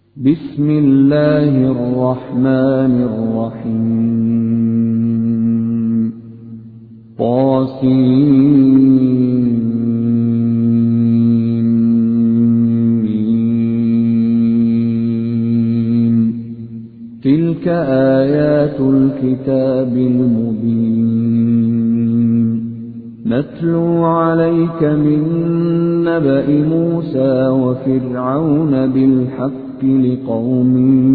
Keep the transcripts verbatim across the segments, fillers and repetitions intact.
بسم الله الرحمن الرحيم طاسين تلك آيات الكتاب المبين نتلو عليك من نبأ موسى وفرعون بالحق لقوم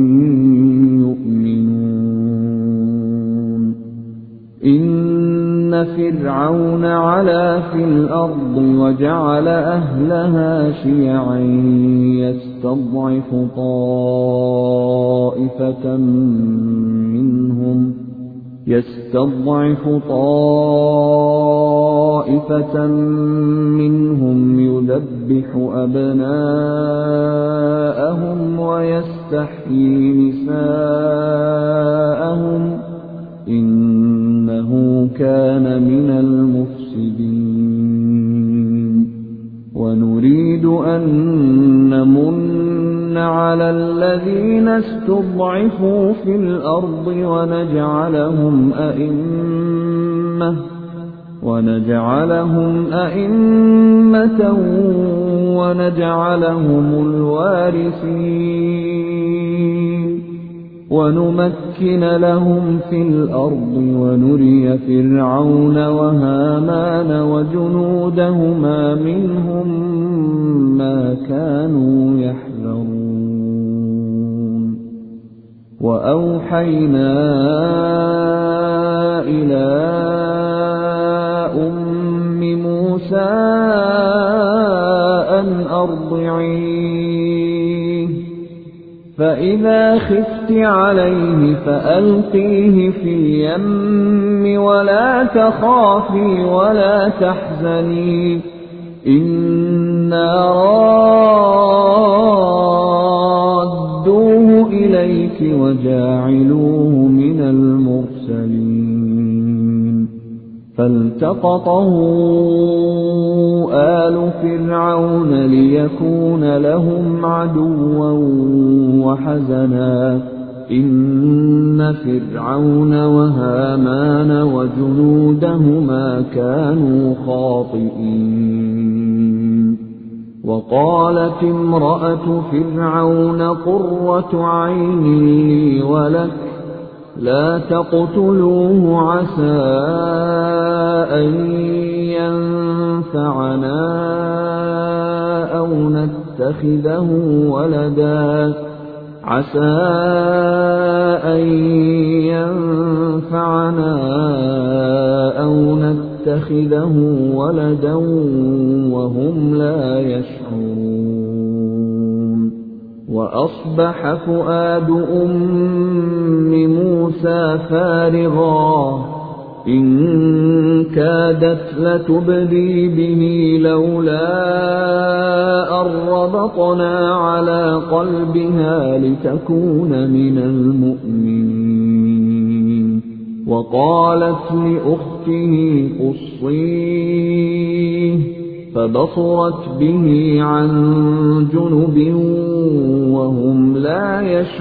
يؤمنون إن فرعون علا في الأرض وجعل أهلها شيعا يستضعف طائفة منهم يستضعف طائفة منهم يذبح أبناءهم ويستحيي نساءهم إنه كان من المفسدين ونريد أن نمن على الذين استضعفوا في الأرض ونجعلهم أئمة ونجعلهم أئمة ونجعلهم الوارثين ونمكن لهم في الأرض ونري فرعون وهامان وجنودهما منهم ما كانوا يحذرون وأوحينا إلى أم موسى أن أرضعيه فإذا خفت عليه فألقيه في اليم ولا تخافي ولا تحزني إنا رادوه إليك وجاعلوه من المرسلين فالتقطه آل فرعون ليكون لهم عدوا وحزنا إن فرعون وهامان وجنودهما كانوا خاطئين وقالت امرأة فرعون قرة عين لي ولك لا تقتلوه عسى أن ينفعنا أو نتخذه ولدا عسى أن ينفعنا أو نتخذه ولدا وهم لا يشعرون وأصبح فؤاد أم موسى فارغا إن كادت لتبدي به لولا أن ربطنا على قلبها لتكون من المؤمنين وقالت لأخته قصيه فبصرت به عن جنب وهم لا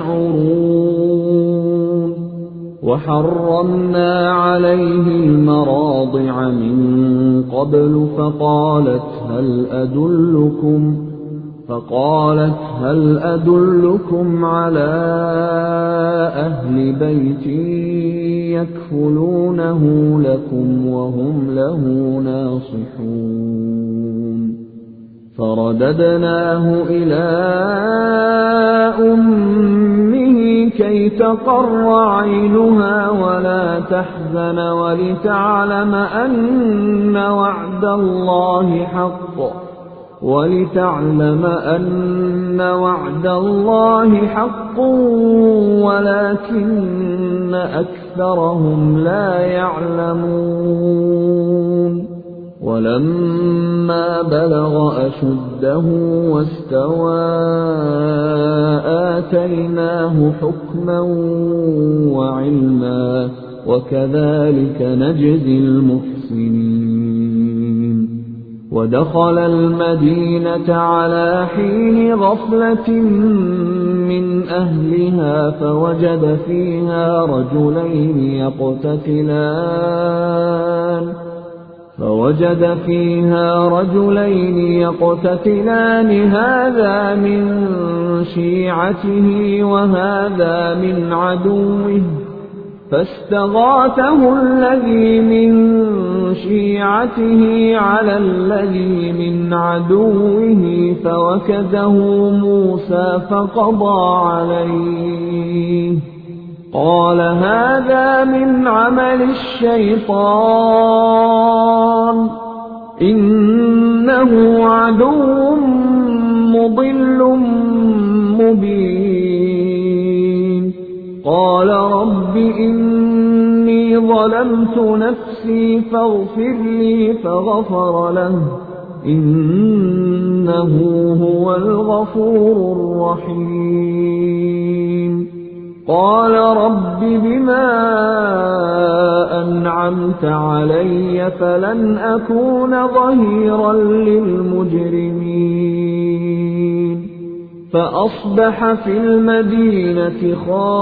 يشعرون وحرمنا عليه المراضع من قبل فقالت هل أدلكم فقالت هل أدلكم على أهل بيت يكفلونه لكم وهم له ناصحون فرددناه إلى أمه كي تقر عينها ولا تحزن ولتعلم أن وعد الله حق ولتعلم أن وعد الله حق ولكن أكثرهم لا يعلمون ولما بلغ أشده واستوى آتيناه حكما وعلما وكذلك نجزي المحسنين ودخل المدينة على حين غفلة من أهلها فوجد فيها رجلين يقتتلان فوجد فيها رجلين يقتتلان هذا من شيعته وهذا من عدوه فاستغاثه الذي من شيعته على الذي من عدوه فوكزه موسى فقضى عليه قال هذا من عمل الشيطان إنه عدو مضل مبين قال رب إني ظلمت نفسي فاغفر لي فغفر له إنه هو الغفور الرحيم قال رب بما أنعمت علي فلن أكون ظهيرا للمجرمين فأصبح في المدينة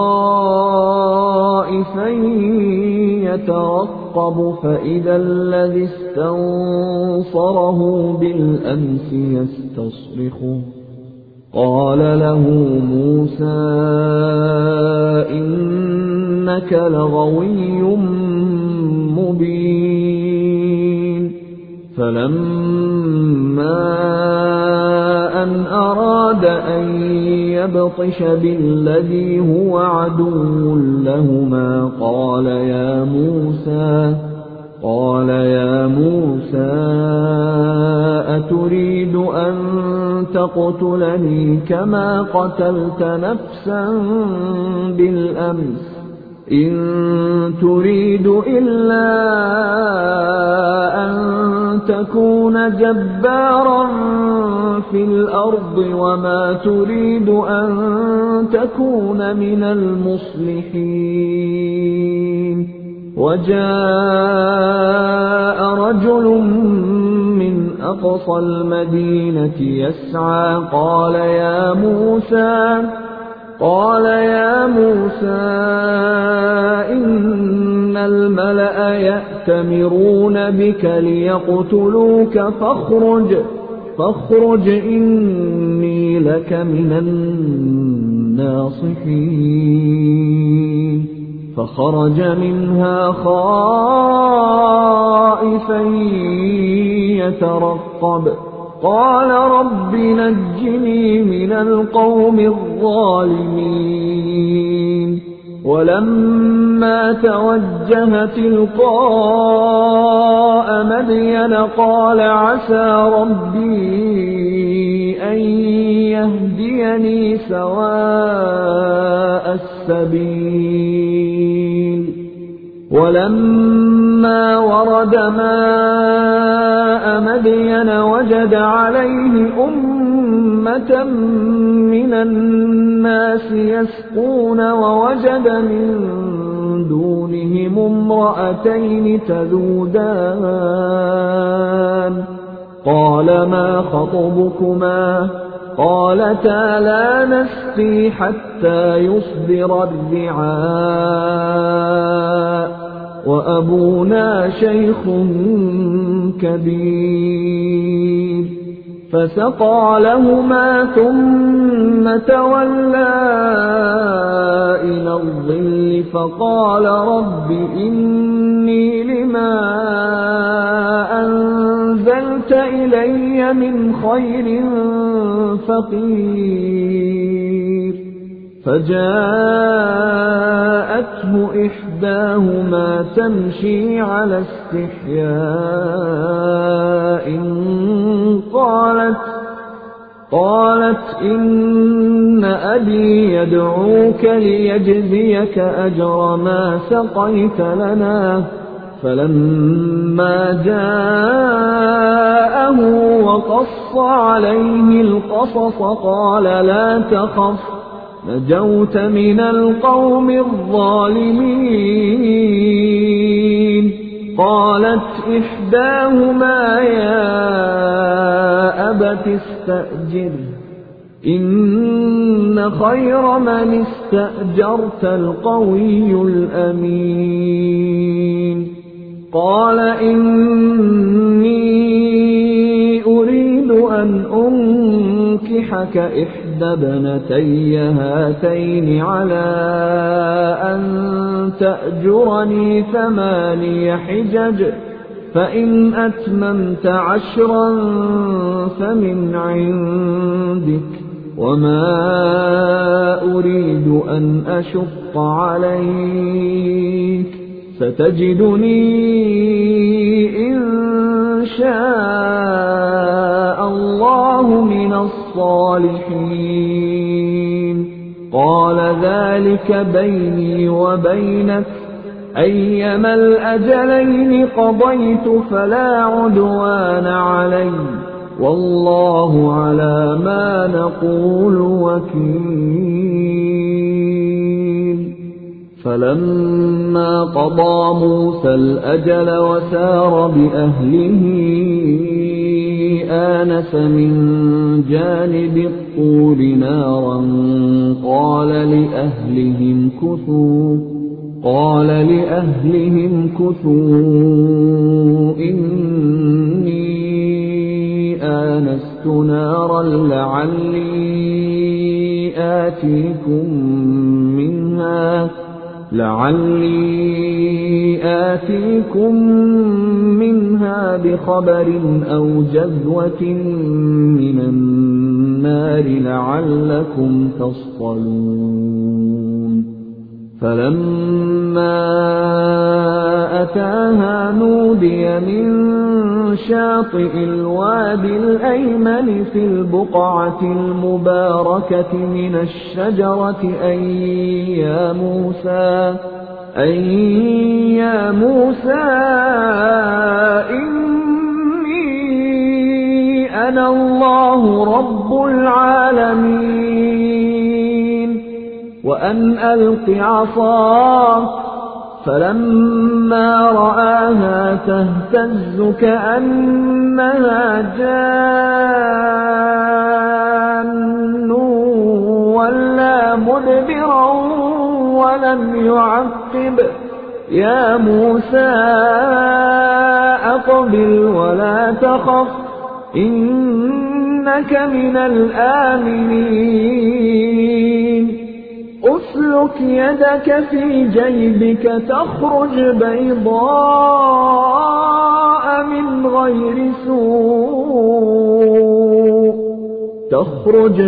خائفا يترقب فإذا الذي استنصره بالأمس يستصرخه قال له موسى إنك لغوي مبين فلما أن أراد أن يبطش بالذي هو عدو لهما قال يا موسى قال يا موسى أتريد أن تقتلني كما قتلت نفسا بالأمس إن تريد إلا أن تكون جبارا في الأرض وما تريد أن تكون من المصلحين وجاء رجل من أقصى المدينة يسعى قال يا موسى قال يا موسى إن الملأ يأتمرون بك ليقتلوك فاخرج فاخرج إني لك من الناصحين فخرج منها خائفا يترقب قال رب نجني من القوم الظالمين ولما توجه تلقاء مدين قال عسى ربي أن يهديني سواء السبيل ولما ورد ماء مدين وجد عليه أمة من الناس يسقون ووجد من دونهم امرأتين تذودان قال ما خطبكما قالتا لا نسقي حتى يصدر الرعاء وأبونا شيخ كبير فسقى لهما ثم تولى إلى الظل فقال رب إني لما أنزلت إلي من خير فقير فجاءته إحداهما تمشي على استحياء قالت قالت إن أبي يدعوك ليجزيك أجر ما سقيت لنا فلما جاءه وقص عليه القصص قال لا تخف نجوت من القوم الظالمين قالت إحداهما يا أبت استأجره إن خير من استأجرت القوي الأمين قال إني أريد أن أنكحك إحدى ابنتي هاتين على أن تأجرني ثماني حجج فإن أتممت عشرا فمن عندك وما أريد أن أشق عليك ستجدني إن شاء الله من الصالحين قال ذلك بيني وبينك أيما الأجلين قضيت فلا عدوان علي والله على ما نقول وكيل فلما قضى موسى الأجل وسار بأهله آنس من جانب الطور نارا قال لأهلهم كثوا قال لأهلهم كثوا إني آنست نارا لعلي آتيكم منها لعلي آتيكم منها بخبر أو جذوة من النار لعلكم تصطلون فلما أتاها نودي من شاطئ الوادي الأيمن في البقعة المباركة من الشجرة أن يا موسى أن يا موسى إني أنا الله رب العالمين وأن ألق عصاك فلما رآها تهتز كأنها جان ولا مدبرا ولم يعقب يا موسى أقبل ولا تخف إنك من الآمنين أسلك يدك في جيبك تخرج بيضاء من غير سوء تخرج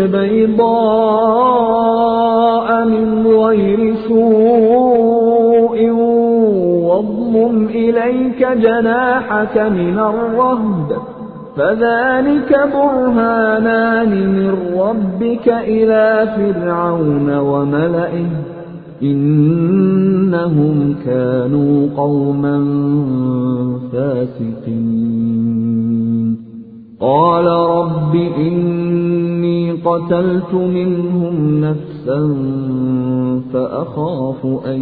بيضاء من غير سوء واضمم إليك جناحك من الرهب فذلك برهانان من ربك إلى فرعون وملئه إنهم كانوا قوما فاسقين قال رب إني قتلت منهم نفسا فأخاف أن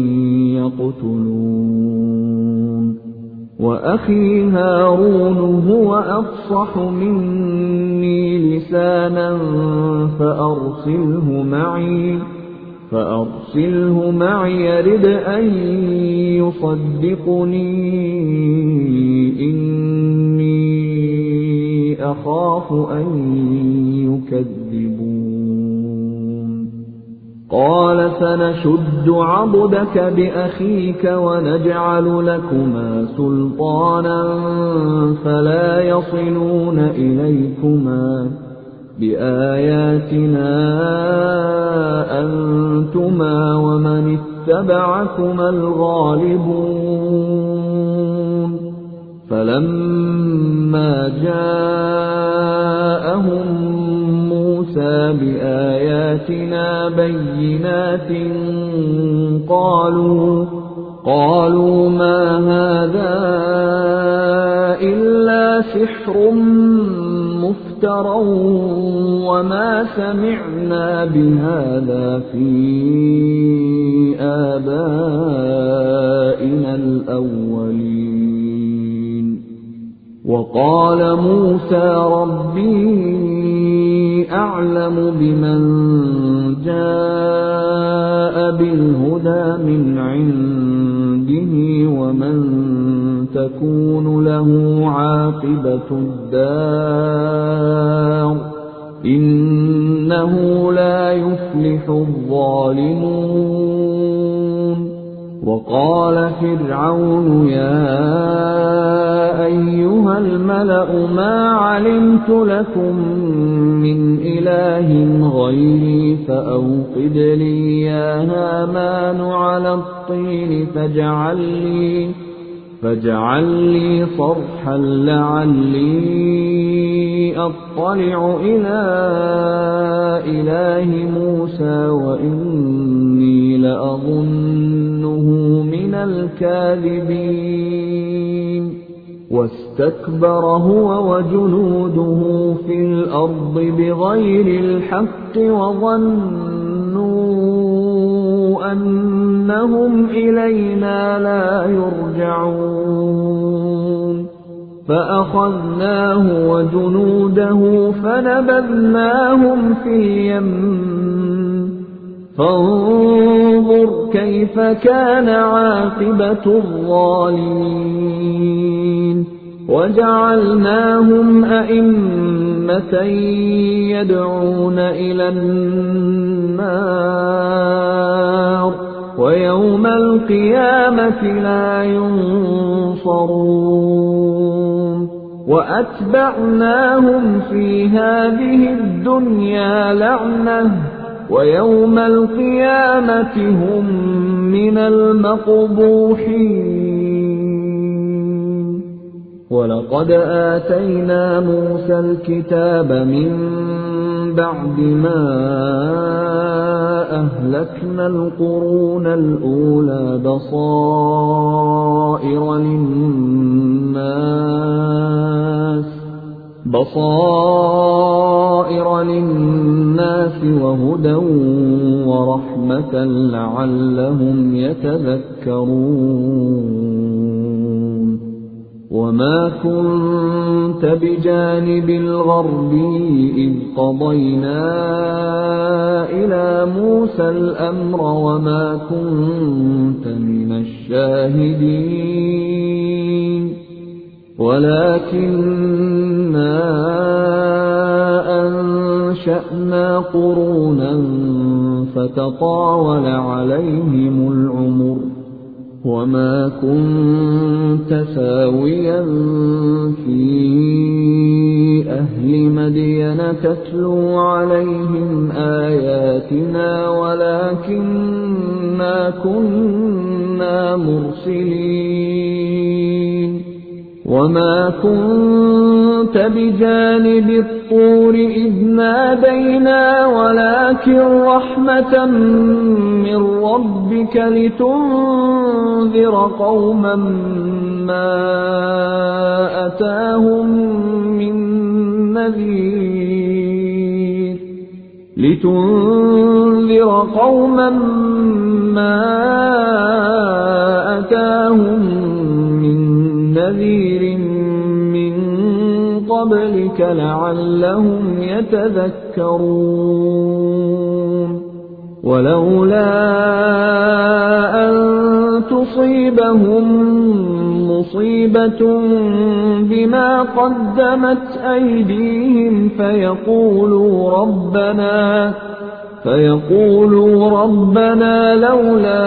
يقتلون وأخي هارون هو أفصح مني لسانا فأرسله معي فأرسله معي يرد أن يصدقني إني أخاف أن يكذبون قال سنشد عضدك بأخيك ونجعل لكما سلطانا فلا يصلون إليكما بآياتنا أنتما ومن اتبعكما الغالبون فلما جاءهم موسى بآياتنا بينات قالوا قالوا ما هذا إلا سحر مفترى وما سمعنا بهذا في آبائنا الأولين وقال موسى ربي أعلم بمن جاء بالهدى من عنده ومن تكون له عاقبة الدار إنه لا يفلح الظالمون. وقال فرعون يا أيها الملأ ما علمت لكم من إله غيري فأوقد لي يا هامان على الطين فاجعل لي فاجعل لي صرحا لعلي أطلع إلى إله موسى وإني لأظنه من الكاذبين. واستكبر هو وجنوده في الأرض بغير الحق وظنوا أنهم إلينا لا يرجعون. فأخذناه وجنوده فنبذناهم في اليم فانظر كيف كان عاقبة الظالمين. وجعلناهم أئمة يدعون إلى النار ويوم القيامة لا ينصرون. وأتبعناهم في هذه الدنيا لعنة ويوم القيامة هم من المقبوحين. ولقد آتينا موسى الكتاب من بعد ما أهلكنا القرون الأولى بصائر للناس بصائر للناس وهدى ورحمة لعلهم يتذكرون. وما كنت بجانب الغربي إذ قضينا إلى موسى الأمر وما كنت من الشاهدين ولكننا أنشأنا قرونا فتطاول عليهم العمر وما كنت ساويا في أهل مدين تتلو عليهم آياتنا ولكننا كنا مرسلين. وما كنت بجانب الطور إذ نادينا ولكن رحمة من ربك لتنذر قوما ما أتاهم من نذير لتنذر قوما ما أتاهم من نذير من قبلك لعلهم يتذكرون. ولولا أن تصيبهم مصيبة بما قدمت أيديهم فيقولوا ربنا فيقولوا ربنا لولا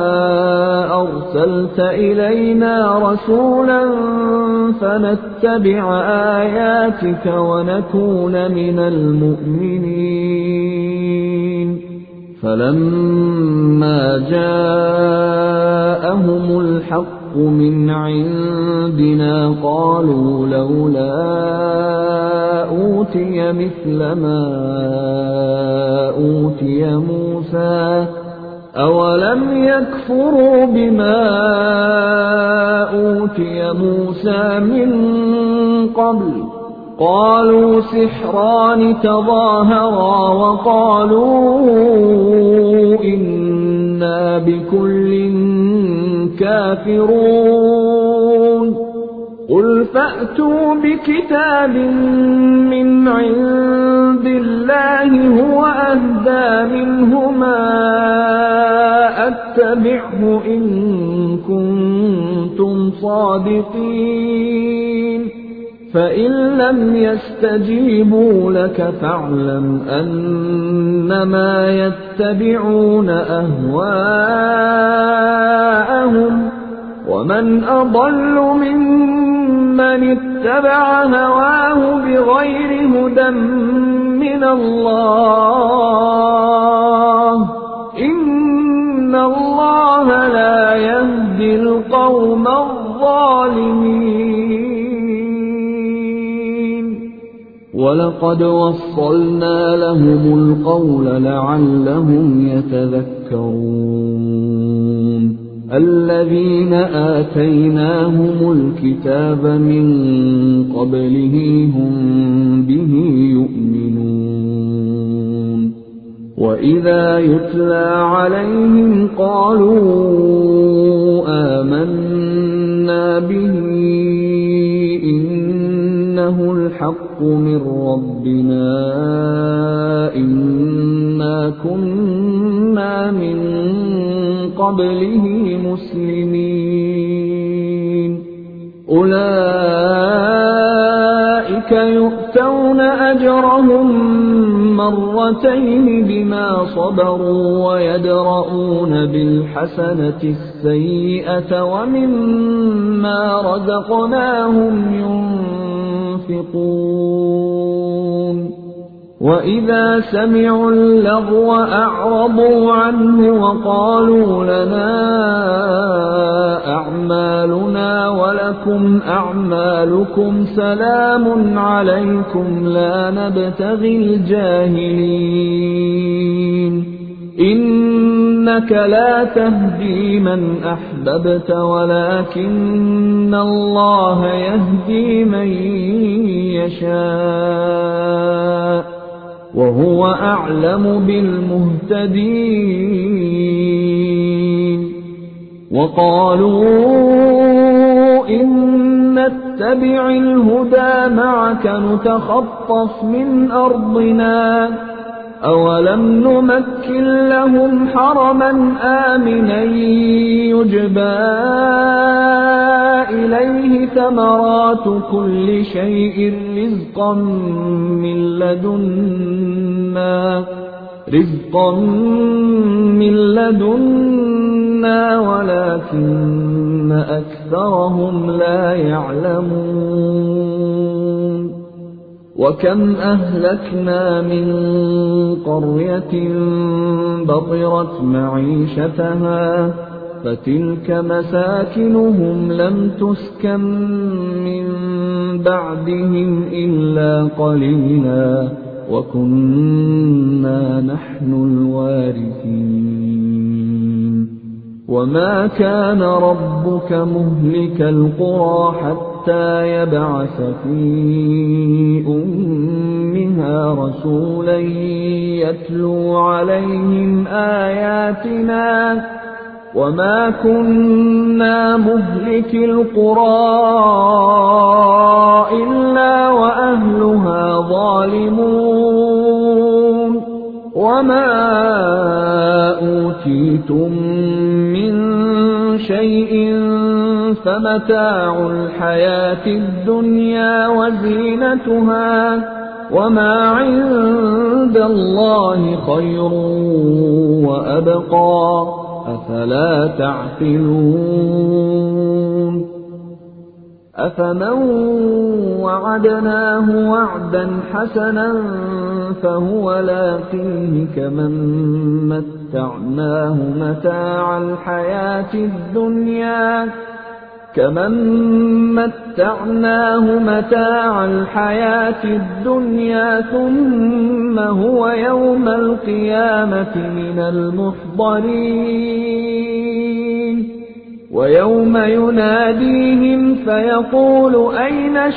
أرسلت إلينا رسولا فنتبع آياتك ونكون من المؤمنين. فلما جاءهم الحق من عندنا قالوا لولا أوتي مثل ما أوتي موسى أولم يكفروا بما أوتي موسى من قبل قالوا سحران تظاهرا وقالوا إنا بكل كافرون. قل فأتوا بكتاب من عند الله هو أهدى منهما أتبعه إن كنتم صادقين فإن لم يستجيبوا لك فاعلم أنما يتبعون أهواءهم ومن أضل ممن اتبع هواه بغير هدى من الله إن الله لا يهدي القوم الظالمين ولقد وصلنا لهم القول لعلهم يتذكرون الذين آتيناهم الكتاب من قبله هم به يؤمنون وإذا يتلى عليهم قالوا آمنا به إنه الحق من ربنا إنا كنا من قبله مسلمين أولئك يؤتون أجرهم مرتين بما صبروا ويدرؤون بالحسنة السيئة ومما رزقناهم ينفقون وإذا سمعوا اللغو أعرضوا عنه وقالوا لنا أعمالنا ولكم أعمالكم سلام عليكم لا نبتغي الجاهلين إنك لا تهدي من أحببت ولكن الله يهدي من يشاء وهو أعلم بالمهتدين وقالوا إن نتبع الهدى معك نتخطف من أرضنا أولم نمكن لهم حرما آمنا يجبى إليه ثمرات كل شيء رزقا من لدنا رزقا من لدنا ولكن أكثرهم لا يعلمون وكم أهلكنا من قرية بطرت معيشتها فتلك مساكنهم لم تسكن من بعدهم إلا قليلا وكنا نحن الوارثين وما كان ربك مهلك القرى حتى يبعث في أمها رسولا يتلو عليهم آياتنا وما كنا مهلك القرى إلا وأهلها ظالمون وما أوتيتم من شيء فمتاع الحياة الدنيا وزينتها وما عند الله خير وأبقى أفلا تعقلون أفمن وعدناه وعدا حسنا فهو لاقيه كمن متعناه متاع الحياة الدنيا كمن متعناه متاع الحياة الدنيا ثم هو يوم القيامة من المحضرين ويوم يناديهم فيقول أين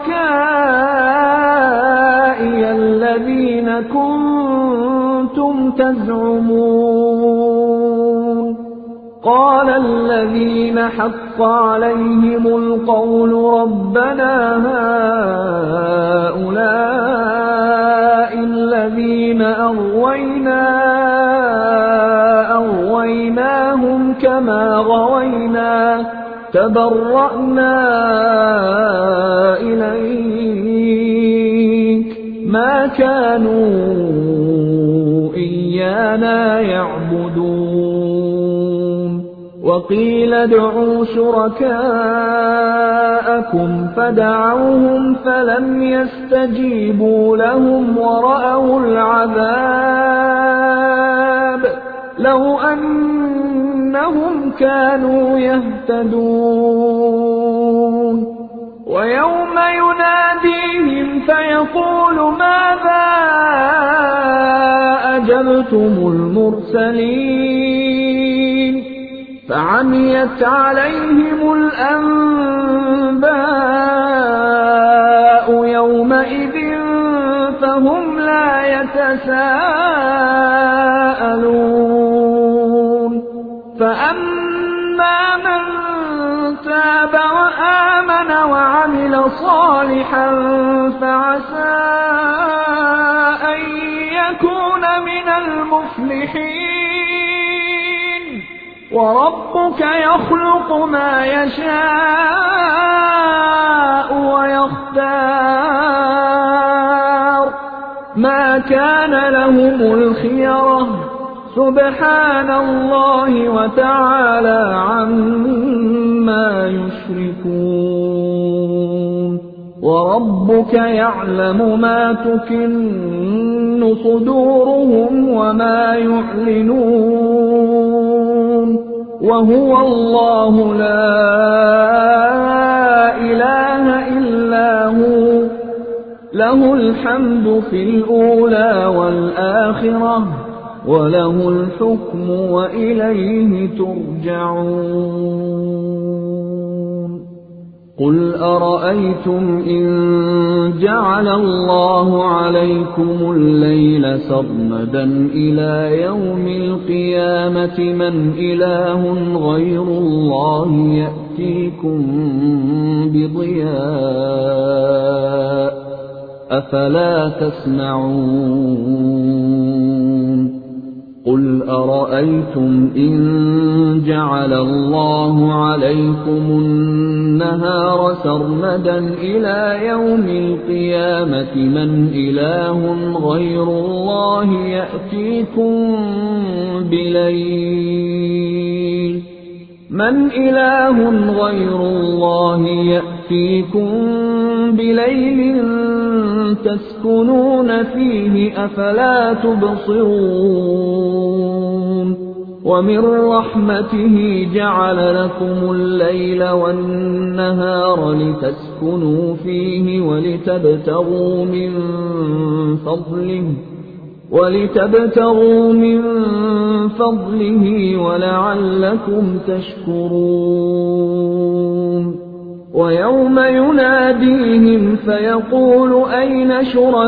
شركائي الذين كنتم تزعمون قال الذين حق عليهم القول ربنا هؤلاء الذين أغوينا أغويناهم كما غوينا تبرأنا إليك ما كانوا إيانا يعبدون وقيل ادعوا شركاءكم فدعوهم فلم يستجيبوا لهم ورأوا العذاب لو أنهم كانوا يهتدون ويوم يناديهم فيقول ماذا أجبتم المرسلين فعميت عليهم الأنباء يومئذ فهم لا يتساءلون فأما من تاب وآمن وعمل صالحا فعسى أن يكون من المفلحين وربك يخلق ما يشاء ويختار ما كان لهم الخيرة سبحان الله وتعالى عما يشركون وربك يعلم ما تكن صدورهم وما يعلنون وهو الله لا إله إلا هو له الحمد في الأولى والآخرة وله الحكم وإليه ترجعون قل أرأيتم إن جعل الله عليكم الليل سرمدا إلى يوم القيامة من إله غير الله يأتيكم بضياء أفلا تسمعون قل أرأيتم إن جعل الله عليكم النهار سرمدا إلى يوم القيامة من إله غير الله يأتيكم بليل من إله غير الله يأتيكم بليل تسكنون فيه أفلا تبصرون ومن رحمته جعل لكم الليل والنهار لتسكنوا فيه ولتبتغوا من فضله ولتبتغوا من فضله ولعلكم تشكرون ويوم يناديهم فيقول أين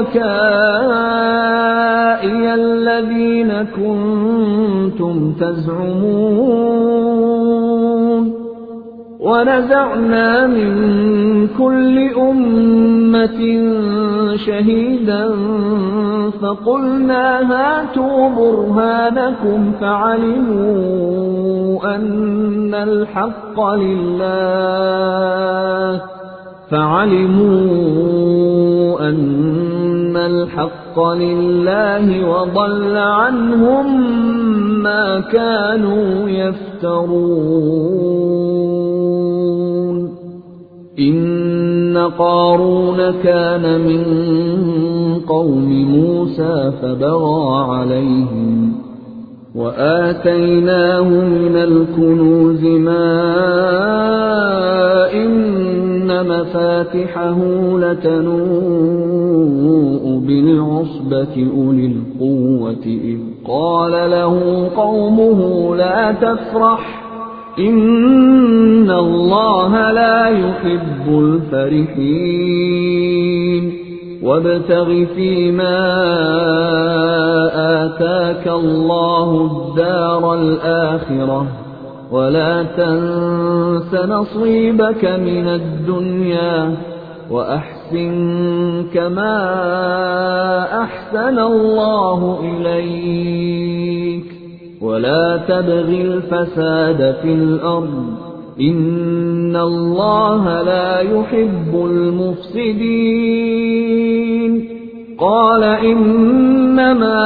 شركائي الذين كنتم تزعمون ونزعنا من كل أمة شهيدا فقلنا هاتوا برهانكم فعلموا أن الحق لله فعلموا أن الحق لله وضل عنهم ما كانوا يفترون إن قارون كان من قوم موسى فبغى عليهم وآتيناه من الكنوز ما إن مفاتحه لتنوء بالعصبة أولي القوة إذ قال له قومه لا تفرح إن الله لا يحب الفرحين وابتغ فيما آتاك الله الدار الآخرة ولا تنس نصيبك من الدنيا وأحسن كما أحسن الله إليك ولا تبغ الفساد في الأرض إن الله لا يحب المفسدين قال إنما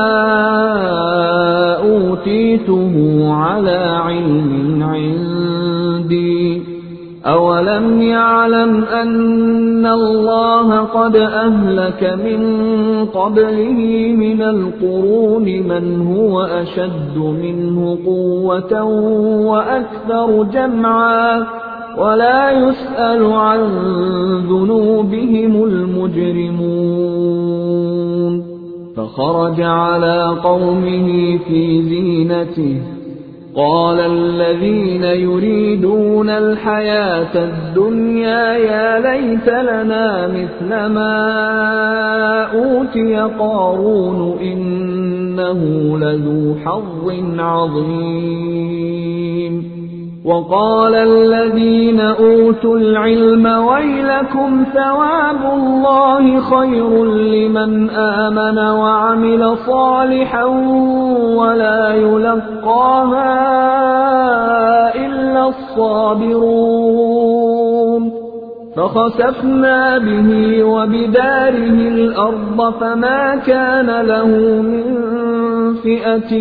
أوتيته على علم عندي أولم يعلم أن الله قد أهلك من قبله من القرون من هو أشد منه قوة وأكثر جمعا ولا يسأل عن ذنوبهم المجرمون فخرج على قومه في زينته قال الذين يريدون الحياة الدنيا يا ليت لنا مثل ما أوتي قارون إنه لذو حظ عظيم وقال الذين أوتوا العلم ويلكم ثواب الله خير لمن آمن وعمل صالحا ولا يلقاها إلا الصابرون فخسفنا به وبداره الأرض فما كان له من فئة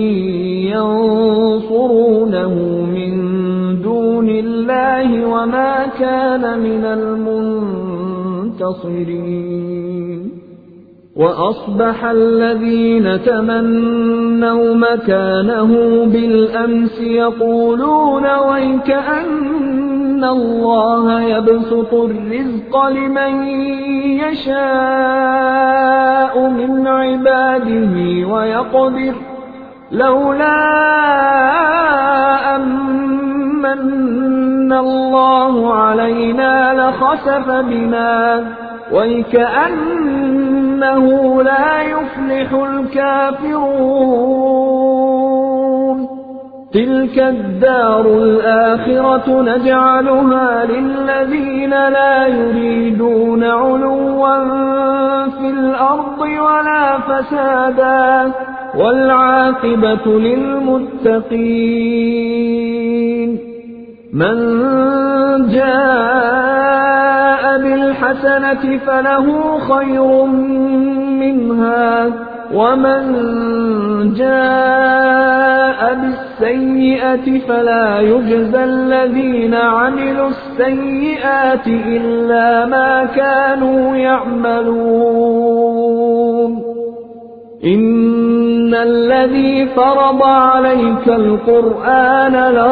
ينصرونه من دون الله وما كان من المنتصرين وأصبح الذين تمنوا مكانه بالأمس يقولون ويكأن الله يبسط الرزق لمن يشاء من عباده ويقدر لولا أمن الله علينا لخسف بنا ويكأنه لا يفلح الكافرون تلك الدار الآخرة نجعلها للذين لا يريدون علوا في الأرض ولا فسادا والعاقبة للمتقين من جاء بالحسنة فله خير منها ومن جاء بالسيئة فلا يجزى الذين عملوا السيئات إلا ما كانوا يعملون إن الذي فرض عليك القرآن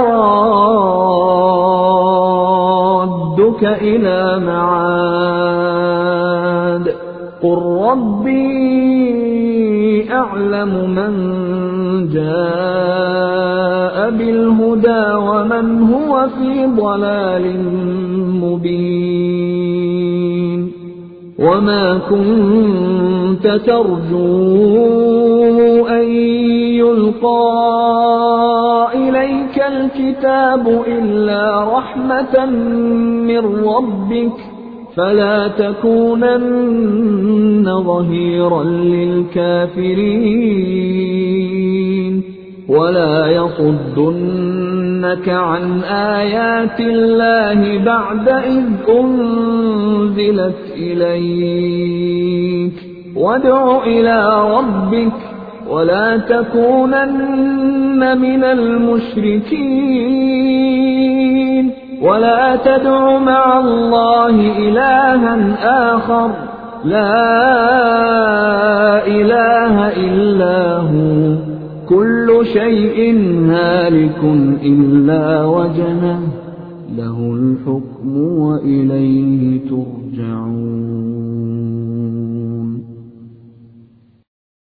لرادك إلى معاد قل ربي أعلم من جاء بالهدى ومن هو في ضلال مبين وما كنت ترجو أن يلقى إليك الكتاب إلا رحمة من ربك فلا تكونن ظهيرا للكافرين ولا يصدنك عن آيات الله بعد إذ أنزلت إليك وادع إلى ربك ولا تكونن من المشركين ولا تدع مع الله إلها آخر لا إله إلا هو كل شيء هالك إلا وجهه له الحكم وإليه ترجعون.